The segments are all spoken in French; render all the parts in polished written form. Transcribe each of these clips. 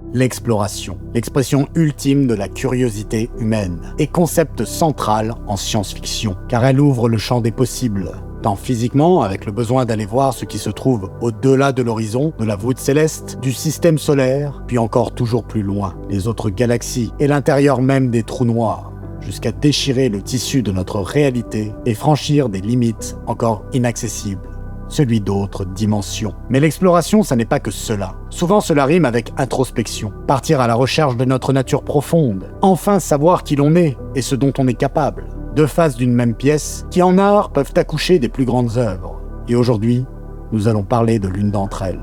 L'exploration, l'expression ultime de la curiosité humaine, est concept central en science-fiction, car elle ouvre le champ des possibles. Tant physiquement, avec le besoin d'aller voir ce qui se trouve au-delà de l'horizon, de la voûte céleste, du système solaire, puis encore toujours plus loin, les autres galaxies et l'intérieur même des trous noirs, jusqu'à déchirer le tissu de notre réalité et franchir des limites encore inaccessibles, celui d'autres dimensions. Mais l'exploration, ça n'est pas que cela. Souvent, cela rime avec introspection, partir à la recherche de notre nature profonde, enfin savoir qui l'on est et ce dont on est capable. Deux faces d'une même pièce qui, en art, peuvent accoucher des plus grandes œuvres. Et aujourd'hui, nous allons parler de l'une d'entre elles.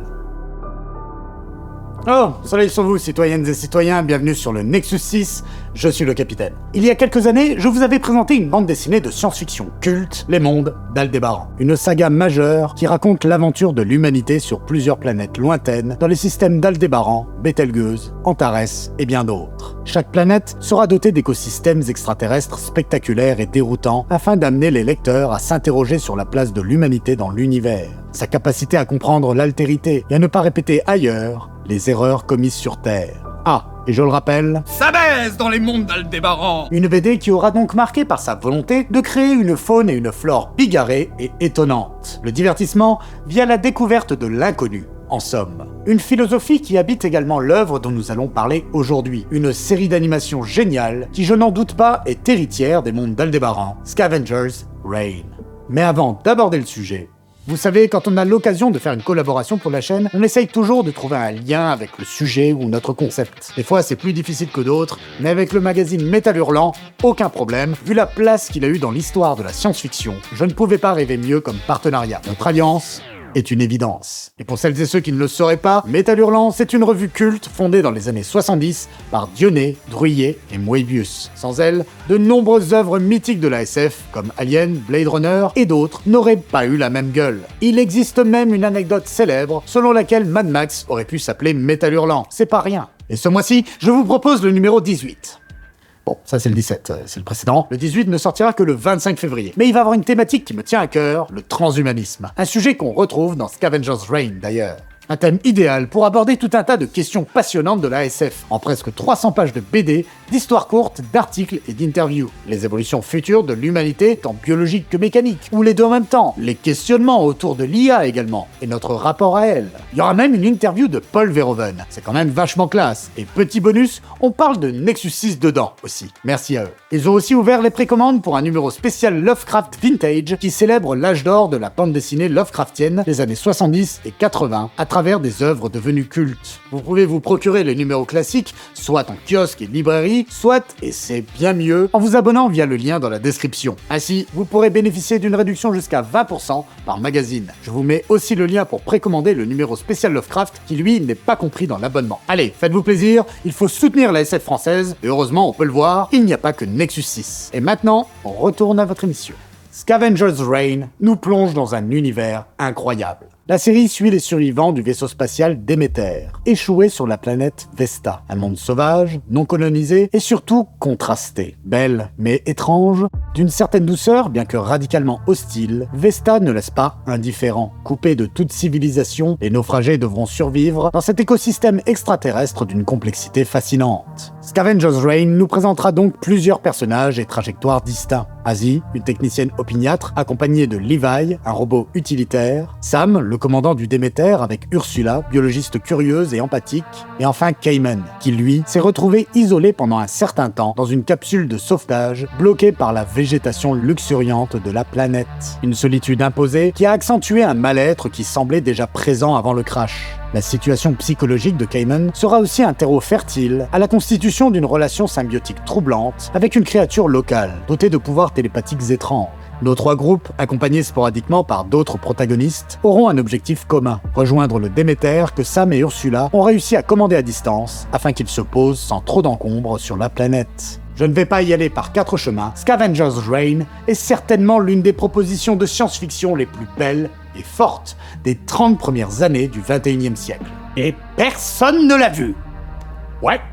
Oh, soleil sur vous, citoyennes et citoyens, bienvenue sur le Nexus 6, je suis le capitaine. Il y a quelques années, je vous avais présenté une bande dessinée de science-fiction culte, Les Mondes d'Aldébaran. Une saga majeure qui raconte l'aventure de l'humanité sur plusieurs planètes lointaines dans les systèmes d'Aldébaran, Bételgeuse, Antares et bien d'autres. Chaque planète sera dotée d'écosystèmes extraterrestres spectaculaires et déroutants afin d'amener les lecteurs à s'interroger sur la place de l'humanité dans l'univers, sa capacité à comprendre l'altérité et à ne pas répéter ailleurs les erreurs commises sur Terre. Ah, et je le rappelle, ça baisse dans les mondes d'Aldébaran. Une BD qui aura donc marqué par sa volonté de créer une faune et une flore bigarrées et étonnantes. Le divertissement via la découverte de l'inconnu, en somme. Une philosophie qui habite également l'œuvre dont nous allons parler aujourd'hui. Une série d'animation géniale qui, je n'en doute pas, est héritière des mondes d'Aldébaran, Scavengers Reign. Mais avant d'aborder le sujet, vous savez, quand on a l'occasion de faire une collaboration pour la chaîne, on essaye toujours de trouver un lien avec le sujet ou notre concept. Des fois, c'est plus difficile que d'autres, mais avec le magazine Métal Hurlant, aucun problème. Vu la place qu'il a eu dans l'histoire de la science-fiction, je ne pouvais pas rêver mieux comme partenariat. Notre alliance est une évidence. Et pour celles et ceux qui ne le sauraient pas, Métal Hurlant, c'est une revue culte fondée dans les années 70 par Dionné, Druillet et Moebius. Sans elle, de nombreuses œuvres mythiques de la SF, comme Alien, Blade Runner et d'autres, n'auraient pas eu la même gueule. Il existe même une anecdote célèbre selon laquelle Mad Max aurait pu s'appeler Métal Hurlant. C'est pas rien. Et ce mois-ci, je vous propose le numéro 18. Bon, ça c'est le 17, c'est le précédent. Le 18 ne sortira que le 25 février. Mais il va avoir une thématique qui me tient à cœur, le transhumanisme. Un sujet qu'on retrouve dans Scavengers Reign d'ailleurs. Un thème idéal pour aborder tout un tas de questions passionnantes de la SF, en presque 300 pages de BD, d'histoires courtes, d'articles et d'interviews. Les évolutions futures de l'humanité, tant biologiques que mécaniques, ou les deux en même temps. Les questionnements autour de l'IA également, et notre rapport à elle. Il y aura même une interview de Paul Verhoeven. C'est quand même vachement classe. Et petit bonus, on parle de Nexus 6 dedans aussi. Merci à eux. Ils ont aussi ouvert les précommandes pour un numéro spécial Lovecraft Vintage qui célèbre l'âge d'or de la bande dessinée Lovecraftienne des années 70 et 80 à travers des œuvres devenues cultes. Vous pouvez vous procurer les numéros classiques, soit en kiosque et librairie, soit, et c'est bien mieux, en vous abonnant via le lien dans la description. Ainsi, vous pourrez bénéficier d'une réduction jusqu'à 20% par magazine. Je vous mets aussi le lien pour précommander le numéro spécial Lovecraft qui, lui, n'est pas compris dans l'abonnement. Allez, faites-vous plaisir, il faut soutenir la SF française, et heureusement, on peut le voir, il n'y a pas que Nexus 6. Et maintenant, on retourne à votre émission. Scavengers Reign nous plonge dans un univers incroyable. La série suit les survivants du vaisseau spatial Déméter, échoué sur la planète Vesta. Un monde sauvage, non colonisé et surtout contrasté. Belle, mais étrange, d'une certaine douceur, bien que radicalement hostile, Vesta ne laisse pas indifférent. Coupé de toute civilisation, les naufragés devront survivre dans cet écosystème extraterrestre d'une complexité fascinante. Scavengers Reign nous présentera donc plusieurs personnages et trajectoires distincts. Asie, une technicienne opiniâtre, accompagnée de Levi, un robot utilitaire, Sam, le commandant du Déméter avec Ursula, biologiste curieuse et empathique, et enfin Cayman, qui lui s'est retrouvé isolé pendant un certain temps dans une capsule de sauvetage bloquée par la végétation luxuriante de la planète. Une solitude imposée qui a accentué un mal-être qui semblait déjà présent avant le crash. La situation psychologique de Cayman sera aussi un terreau fertile à la constitution d'une relation symbiotique troublante avec une créature locale, dotée de pouvoirs télépathiques étranges. Nos trois groupes, accompagnés sporadiquement par d'autres protagonistes, auront un objectif commun, rejoindre le Déméter que Sam et Ursula ont réussi à commander à distance afin qu'ils se posent sans trop d'encombre sur la planète. Je ne vais pas y aller par 4 chemins, Scavengers Reign est certainement l'une des propositions de science-fiction les plus belles et fortes des 30 premières années du 21e siècle. Et personne ne l'a vu. Ouais,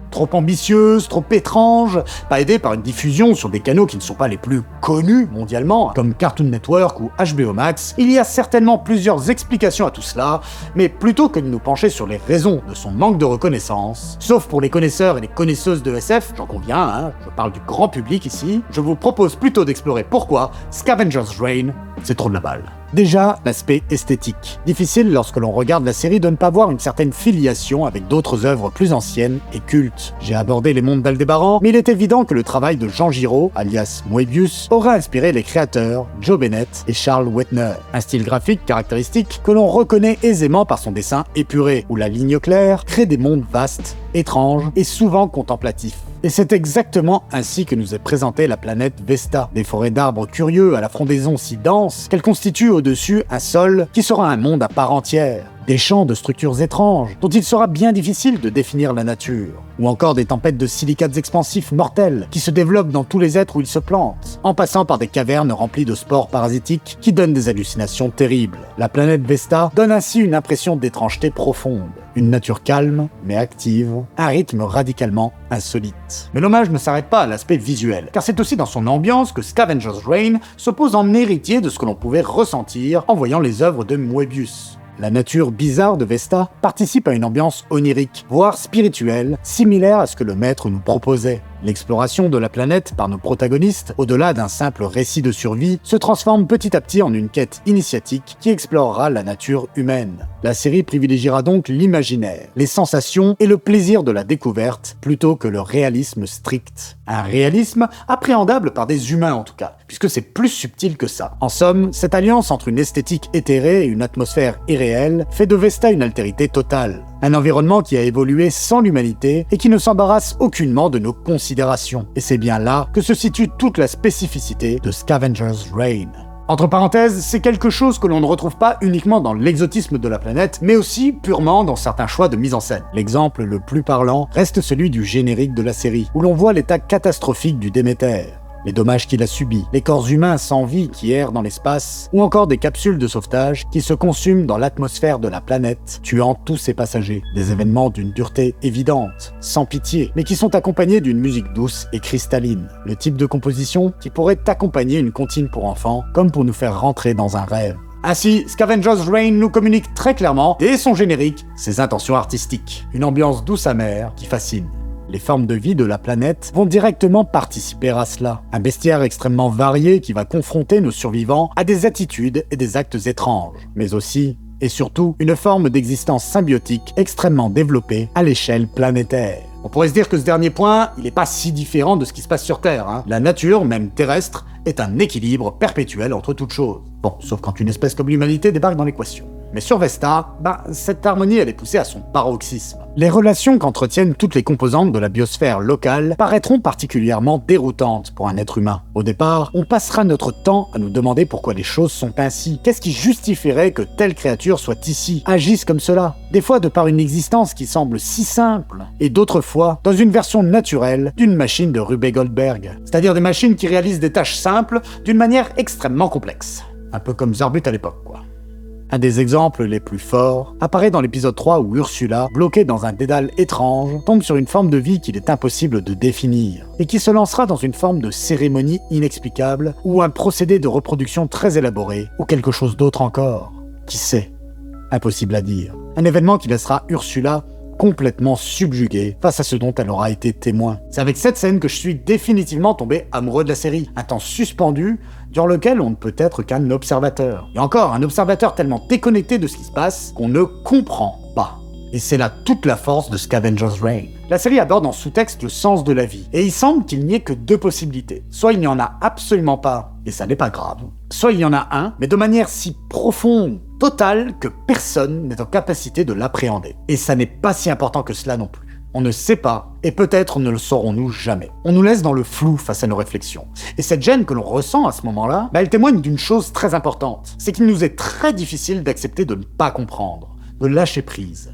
Trop ambitieuse, trop étrange, pas aidée par une diffusion sur des canaux qui ne sont pas les plus connus mondialement, comme Cartoon Network ou HBO Max, il y a certainement plusieurs explications à tout cela, mais plutôt que de nous pencher sur les raisons de son manque de reconnaissance, sauf pour les connaisseurs et les connaisseuses de SF, j'en conviens, hein, je parle du grand public ici, je vous propose plutôt d'explorer pourquoi Scavenger's Reign, c'est trop de la balle. Déjà, l'aspect esthétique. Difficile lorsque l'on regarde la série de ne pas voir une certaine filiation avec d'autres œuvres plus anciennes et cultes. J'ai abordé les mondes d'Aldébaran, mais il est évident que le travail de Jean Giraud, alias Moebius, aura inspiré les créateurs Joe Bennett et Charles Wetner. Un style graphique caractéristique que l'on reconnaît aisément par son dessin épuré, où la ligne claire crée des mondes vastes, étranges et souvent contemplatifs. Et c'est exactement ainsi que nous est présentée la planète Vesta, des forêts d'arbres curieux à la frondaison si dense qu'elle constitue au-dessus un sol qui sera un monde à part entière. Des champs de structures étranges, dont il sera bien difficile de définir la nature. Ou encore des tempêtes de silicates expansifs mortels, qui se développent dans tous les êtres où ils se plantent, en passant par des cavernes remplies de spores parasitiques qui donnent des hallucinations terribles. La planète Vesta donne ainsi une impression d'étrangeté profonde. Une nature calme, mais active, un rythme radicalement insolite. Mais l'hommage ne s'arrête pas à l'aspect visuel, car c'est aussi dans son ambiance que Scavenger's Reign se pose en héritier de ce que l'on pouvait ressentir en voyant les œuvres de Moebius. La nature bizarre de Vesta participe à une ambiance onirique, voire spirituelle, similaire à ce que le maître nous proposait. L'exploration de la planète par nos protagonistes, au-delà d'un simple récit de survie, se transforme petit à petit en une quête initiatique qui explorera la nature humaine. La série privilégiera donc l'imaginaire, les sensations et le plaisir de la découverte, plutôt que le réalisme strict. Un réalisme appréhendable par des humains en tout cas, puisque c'est plus subtil que ça. En somme, cette alliance entre une esthétique éthérée et une atmosphère irréelle fait de Vesta une altérité totale. Un environnement qui a évolué sans l'humanité et qui ne s'embarrasse aucunement de nos considérations. Et c'est bien là que se situe toute la spécificité de Scavenger's Reign. Entre parenthèses, c'est quelque chose que l'on ne retrouve pas uniquement dans l'exotisme de la planète, mais aussi purement dans certains choix de mise en scène. L'exemple le plus parlant reste celui du générique de la série, où l'on voit l'état catastrophique du Déméter. Les dommages qu'il a subis, les corps humains sans vie qui errent dans l'espace, ou encore des capsules de sauvetage qui se consument dans l'atmosphère de la planète, tuant tous ses passagers. Des événements d'une dureté évidente, sans pitié, mais qui sont accompagnés d'une musique douce et cristalline. Le type de composition qui pourrait accompagner une comptine pour enfants, comme pour nous faire rentrer dans un rêve. Ainsi, Scavenger's Reign nous communique très clairement, dès son générique, ses intentions artistiques. Une ambiance douce amère qui fascine. Les formes de vie de la planète vont directement participer à cela. Un bestiaire extrêmement varié qui va confronter nos survivants à des attitudes et des actes étranges, mais aussi, et surtout, une forme d'existence symbiotique extrêmement développée à l'échelle planétaire. On pourrait se dire que ce dernier point, il n'est pas si différent de ce qui se passe sur Terre, hein. La nature, même terrestre, est un équilibre perpétuel entre toutes choses. Bon, sauf quand une espèce comme l'humanité débarque dans l'équation. Mais sur Vesta, cette harmonie elle est poussée à son paroxysme. Les relations qu'entretiennent toutes les composantes de la biosphère locale paraîtront particulièrement déroutantes pour un être humain. Au départ, on passera notre temps à nous demander pourquoi les choses sont ainsi. Qu'est-ce qui justifierait que telle créature soit ici, agisse comme cela? Des fois de par une existence qui semble si simple, et d'autres fois dans une version naturelle d'une machine de Rube Goldberg. C'est-à-dire des machines qui réalisent des tâches simples d'une manière extrêmement complexe. Un peu comme Zarbut à l'époque, quoi. Un des exemples les plus forts apparaît dans l'épisode 3 où Ursula, bloquée dans un dédale étrange, tombe sur une forme de vie qu'il est impossible de définir, et qui se lancera dans une forme de cérémonie inexplicable, ou un procédé de reproduction très élaboré, ou quelque chose d'autre encore. Qui sait? Impossible à dire. Un événement qui laissera Ursula complètement subjuguée face à ce dont elle aura été témoin. C'est avec cette scène que je suis définitivement tombé amoureux de la série. Un temps suspendu, durant lequel on ne peut être qu'un observateur. Et encore, un observateur tellement déconnecté de ce qui se passe qu'on ne comprend pas. Et c'est là toute la force de Scavenger's Reign. La série aborde en sous-texte le sens de la vie, et il semble qu'il n'y ait que deux possibilités. Soit il n'y en a absolument pas, et ça n'est pas grave. Soit il y en a un, mais de manière si profonde, totale, que personne n'est en capacité de l'appréhender. Et ça n'est pas si important que cela non plus. On ne sait pas, et peut-être ne le saurons-nous jamais. On nous laisse dans le flou face à nos réflexions. Et cette gêne que l'on ressent à ce moment-là, elle témoigne d'une chose très importante. C'est qu'il nous est très difficile d'accepter de ne pas comprendre, de lâcher prise.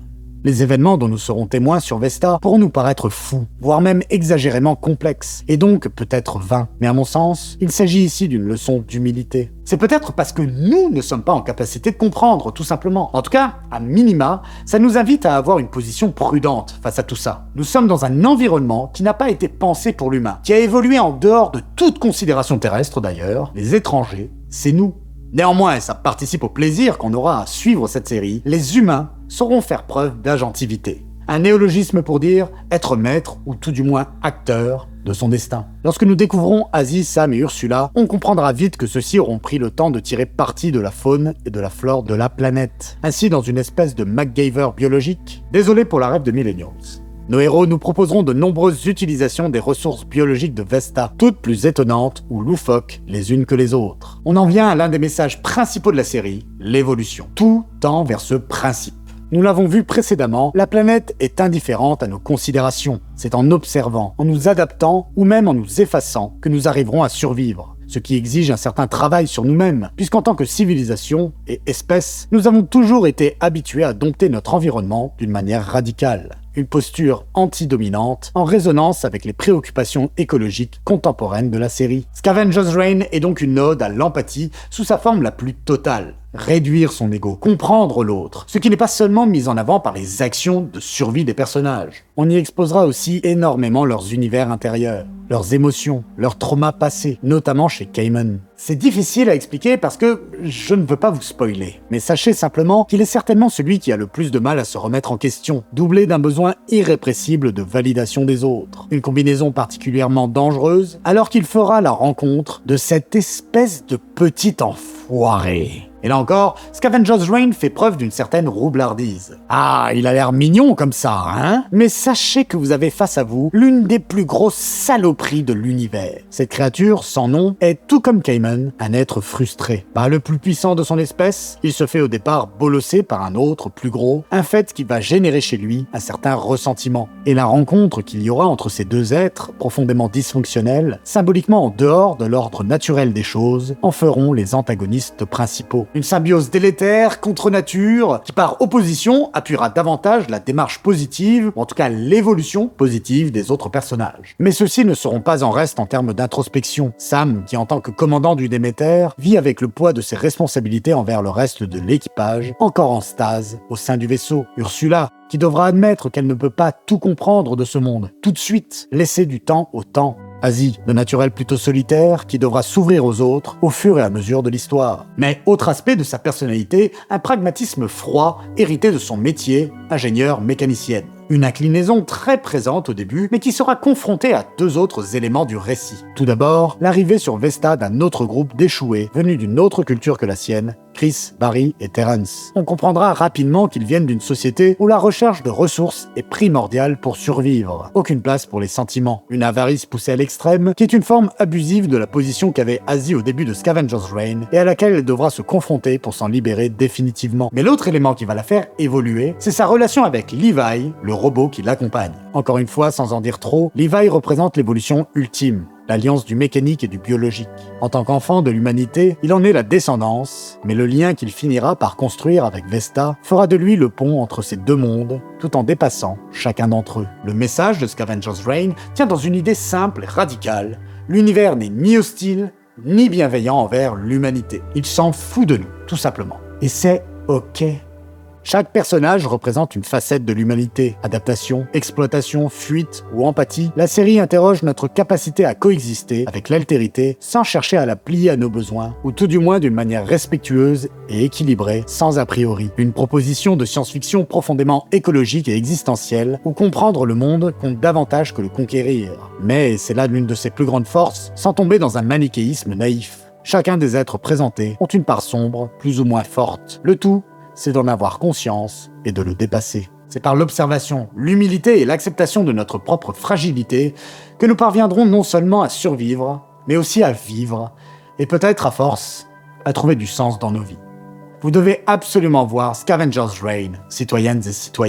Les événements dont nous serons témoins sur Vesta pourront nous paraître fous, voire même exagérément complexes, et donc peut-être vains. Mais à mon sens, il s'agit ici d'une leçon d'humilité. C'est peut-être parce que nous ne sommes pas en capacité de comprendre, tout simplement. En tout cas, à minima, ça nous invite à avoir une position prudente face à tout ça. Nous sommes dans un environnement qui n'a pas été pensé pour l'humain, qui a évolué en dehors de toute considération terrestre d'ailleurs. Les étrangers, c'est nous. Néanmoins, et ça participe au plaisir qu'on aura à suivre cette série, les humains sauront faire preuve d'agentivité. Un néologisme pour dire être maître ou tout du moins acteur de son destin. Lorsque nous découvrons Aziz, Sam et Ursula, on comprendra vite que ceux-ci auront pris le temps de tirer parti de la faune et de la flore de la planète. Ainsi, dans une espèce de MacGyver biologique, désolé pour la rêve de Millennials. Nos héros nous proposeront de nombreuses utilisations des ressources biologiques de Vesta, toutes plus étonnantes ou loufoques les unes que les autres. On en vient à l'un des messages principaux de la série, l'évolution. Tout tend vers ce principe. Nous l'avons vu précédemment, la planète est indifférente à nos considérations. C'est en observant, en nous adaptant ou même en nous effaçant que nous arriverons à survivre. Ce qui exige un certain travail sur nous-mêmes, puisqu'en tant que civilisation et espèce, nous avons toujours été habitués à dompter notre environnement d'une manière radicale. Une posture anti-dominante en résonance avec les préoccupations écologiques contemporaines de la série. Scavenger's Reign est donc une ode à l'empathie sous sa forme la plus totale. Réduire son ego, comprendre l'autre, ce qui n'est pas seulement mis en avant par les actions de survie des personnages. On y exposera aussi énormément leurs univers intérieurs, leurs émotions, leurs traumas passés, notamment chez Cayman. C'est difficile à expliquer parce que je ne veux pas vous spoiler, mais sachez simplement qu'il est certainement celui qui a le plus de mal à se remettre en question, doublé d'un besoin irrépressible de validation des autres. Une combinaison particulièrement dangereuse, alors qu'il fera la rencontre de cette espèce de petit enfoiré. Et là encore, Scavenger's Reign fait preuve d'une certaine roublardise. Ah, il a l'air mignon comme ça, hein? Mais sachez que vous avez face à vous l'une des plus grosses saloperies de l'univers. Cette créature, sans nom, est tout comme Cayman, un être frustré. Pas le plus puissant de son espèce, il se fait au départ bolosser par un autre plus gros, un fait qui va générer chez lui un certain ressentiment. Et la rencontre qu'il y aura entre ces deux êtres, profondément dysfonctionnels, symboliquement en dehors de l'ordre naturel des choses, en feront les antagonistes principaux. Une symbiose délétère contre nature qui par opposition appuiera davantage la démarche positive, ou en tout cas l'évolution positive des autres personnages. Mais ceux-ci ne seront pas en reste en termes d'introspection. Sam, qui en tant que commandant du Déméter, vit avec le poids de ses responsabilités envers le reste de l'équipage, encore en stase au sein du vaisseau. Ursula, qui devra admettre qu'elle ne peut pas tout comprendre de ce monde, tout de suite, laisser du temps au temps. Aziz, de naturel plutôt solitaire, qui devra s'ouvrir aux autres au fur et à mesure de l'histoire. Mais autre aspect de sa personnalité, un pragmatisme froid, hérité de son métier, ingénieur mécanicienne. Une inclinaison très présente au début, mais qui sera confrontée à deux autres éléments du récit. Tout d'abord, l'arrivée sur Vesta d'un autre groupe d'échoués, venus d'une autre culture que la sienne, Chris, Barry et Terrence. On comprendra rapidement qu'ils viennent d'une société où la recherche de ressources est primordiale pour survivre. Aucune place pour les sentiments. Une avarice poussée à l'extrême, qui est une forme abusive de la position qu'avait Aziz au début de Scavenger's Reign, et à laquelle elle devra se confronter pour s'en libérer définitivement. Mais l'autre élément qui va la faire évoluer, c'est sa relation avec Levi, le robot qui l'accompagne. Encore une fois, sans en dire trop, Levi représente l'évolution ultime, l'alliance du mécanique et du biologique. En tant qu'enfant de l'humanité, il en est la descendance, mais le lien qu'il finira par construire avec Vesta fera de lui le pont entre ces deux mondes, tout en dépassant chacun d'entre eux. Le message de Scavenger's Reign tient dans une idée simple et radicale. L'univers n'est ni hostile, ni bienveillant envers l'humanité. Il s'en fout de nous, tout simplement. Et c'est ok. Chaque personnage représente une facette de l'humanité. Adaptation, exploitation, fuite ou empathie, la série interroge notre capacité à coexister avec l'altérité sans chercher à la plier à nos besoins, ou tout du moins d'une manière respectueuse et équilibrée, sans a priori. Une proposition de science-fiction profondément écologique et existentielle, où comprendre le monde compte davantage que le conquérir. Mais c'est là l'une de ses plus grandes forces, sans tomber dans un manichéisme naïf. Chacun des êtres présentés ont une part sombre, plus ou moins forte. Le tout, c'est d'en avoir conscience et de le dépasser. C'est par l'observation, l'humilité et l'acceptation de notre propre fragilité que nous parviendrons non seulement à survivre, mais aussi à vivre, et peut-être à force, à trouver du sens dans nos vies. Vous devez absolument voir Scavenger's Reign, citoyennes et citoyens.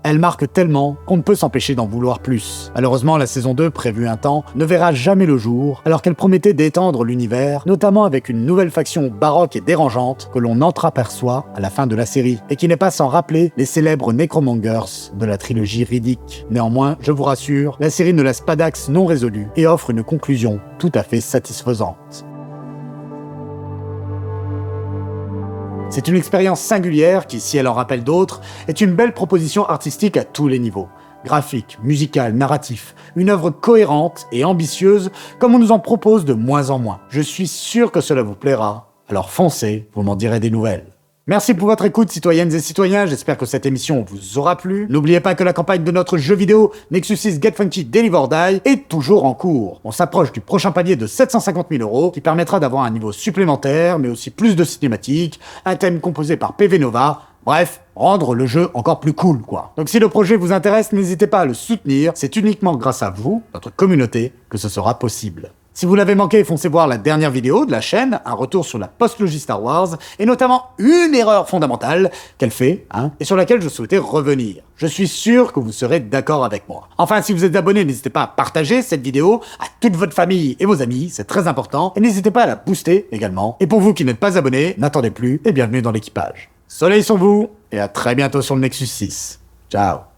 Elle marque tellement qu'on ne peut s'empêcher d'en vouloir plus. Malheureusement, la saison 2, prévue un temps, ne verra jamais le jour, alors qu'elle promettait d'étendre l'univers, notamment avec une nouvelle faction baroque et dérangeante que l'on entreaperçoit à la fin de la série, et qui n'est pas sans rappeler les célèbres Necromongers de la trilogie Riddick. Néanmoins, je vous rassure, la série ne laisse pas d'axe non résolu et offre une conclusion tout à fait satisfaisante. C'est une expérience singulière qui, si elle en rappelle d'autres, est une belle proposition artistique à tous les niveaux. Graphique, musical, narratif, une œuvre cohérente et ambitieuse comme on nous en propose de moins en moins. Je suis sûr que cela vous plaira, alors foncez, vous m'en direz des nouvelles. Merci pour votre écoute, citoyennes et citoyens, j'espère que cette émission vous aura plu. N'oubliez pas que la campagne de notre jeu vidéo Nexus 6 Get Funky Deliver or Die est toujours en cours. On s'approche du prochain palier de 750 000 € qui permettra d'avoir un niveau supplémentaire, mais aussi plus de cinématiques, un thème composé par PV Nova, bref, rendre le jeu encore plus cool, quoi. Donc si le projet vous intéresse, n'hésitez pas à le soutenir, c'est uniquement grâce à vous, notre communauté, que ce sera possible. Si vous l'avez manqué, foncez voir la dernière vidéo de la chaîne, un retour sur la post-logie Star Wars, et notamment une erreur fondamentale qu'elle fait, et sur laquelle je souhaitais revenir. Je suis sûr que vous serez d'accord avec moi. Enfin, si vous êtes abonné, n'hésitez pas à partager cette vidéo à toute votre famille et vos amis, c'est très important, et n'hésitez pas à la booster également. Et pour vous qui n'êtes pas abonnés, n'attendez plus, et bienvenue dans l'équipage. Soleil sur vous, et à très bientôt sur le Nexus 6. Ciao.